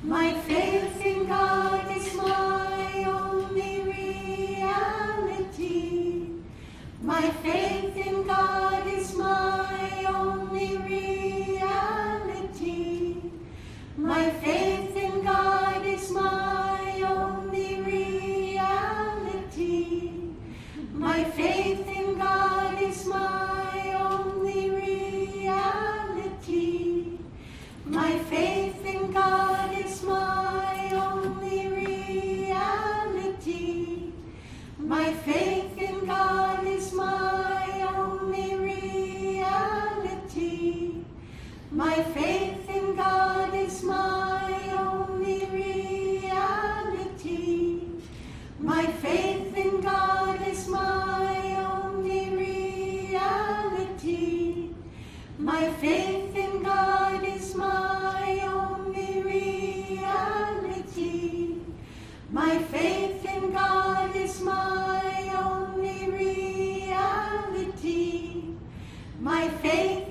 My faith in God is my only reality. My faith in God is my only reality. My faith in God is my only reality. My faith in God is my only reality. My faith in God is my only reality. My faith in God is my only reality. My faith in God is my only reality. My faith in God is my only reality. My faith in God is my only reality. My faith in God is my only reality. My faith